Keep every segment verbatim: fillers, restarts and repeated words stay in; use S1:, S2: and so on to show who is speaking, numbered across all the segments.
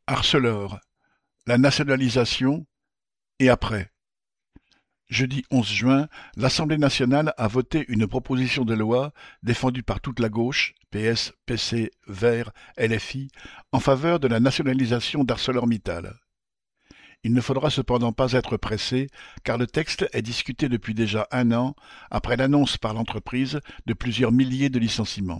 S1: Arcelor, la nationalisation et après. Jeudi onze juin, l'Assemblée nationale a voté une proposition de loi défendue par toute la gauche, P S, P C, Verts, L F I, en faveur de la nationalisation d'ArcelorMittal. Il ne faudra cependant pas être pressé, car le texte est discuté depuis déjà un an, après l'annonce par l'entreprise de plusieurs milliers de licenciements.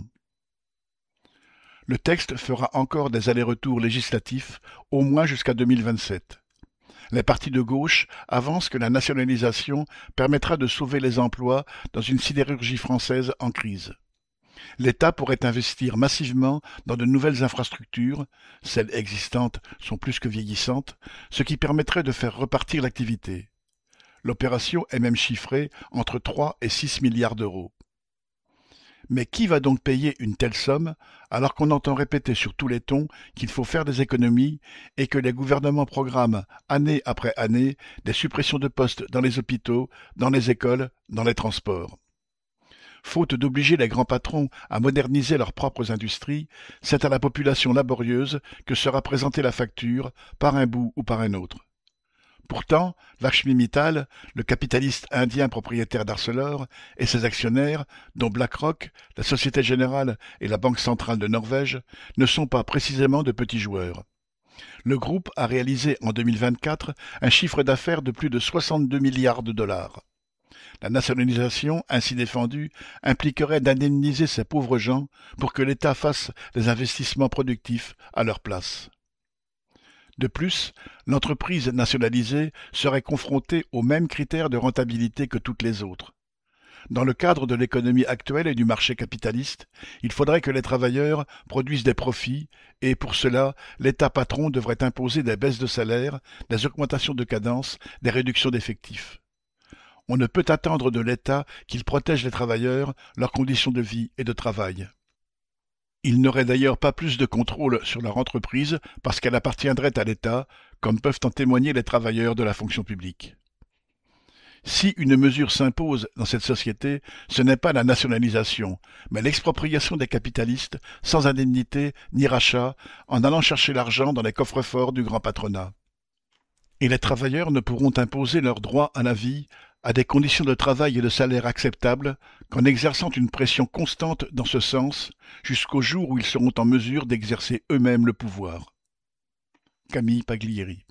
S1: Le texte fera encore des allers-retours législatifs, au moins jusqu'à deux mille vingt-sept. Les partis de gauche avancent que la nationalisation permettra de sauver les emplois dans une sidérurgie française en crise. L'État pourrait investir massivement dans de nouvelles infrastructures, celles existantes sont plus que vieillissantes, ce qui permettrait de faire repartir l'activité. L'opération est même chiffrée entre trois et six milliards d'euros. Mais qui va donc payer une telle somme alors qu'on entend répéter sur tous les tons qu'il faut faire des économies et que les gouvernements programment, année après année, des suppressions de postes dans les hôpitaux, dans les écoles, dans les transports? Faute d'obliger les grands patrons à moderniser leurs propres industries, c'est à la population laborieuse que sera présentée la facture, par un bout ou par un autre. Pourtant, Lakshmi Mittal, le capitaliste indien propriétaire d'Arcelor, et ses actionnaires, dont BlackRock, la Société Générale et la Banque centrale de Norvège, ne sont pas précisément de petits joueurs. Le groupe a réalisé en deux mille vingt-quatre un chiffre d'affaires de plus de soixante-deux milliards de dollars. La nationalisation, ainsi défendue, impliquerait d'indemniser ces pauvres gens pour que l'État fasse des investissements productifs à leur place. De plus, l'entreprise nationalisée serait confrontée aux mêmes critères de rentabilité que toutes les autres. Dans le cadre de l'économie actuelle et du marché capitaliste, il faudrait que les travailleurs produisent des profits et, pour cela, l'État patron devrait imposer des baisses de salaire, des augmentations de cadence, des réductions d'effectifs. On ne peut attendre de l'État qu'il protège les travailleurs, leurs conditions de vie et de travail. Il n'aurait d'ailleurs pas plus de contrôle sur leur entreprise parce qu'elle appartiendrait à l'État, comme peuvent en témoigner les travailleurs de la fonction publique. Si une mesure s'impose dans cette société, ce n'est pas la nationalisation, mais l'expropriation des capitalistes sans indemnité ni rachat, en allant chercher l'argent dans les coffres-forts du grand patronat. Et les travailleurs ne pourront imposer leur droit à la vie, à des conditions de travail et de salaire acceptables, qu'en exerçant une pression constante dans ce sens, jusqu'au jour où ils seront en mesure d'exercer eux-mêmes le pouvoir. Camille Paglieri.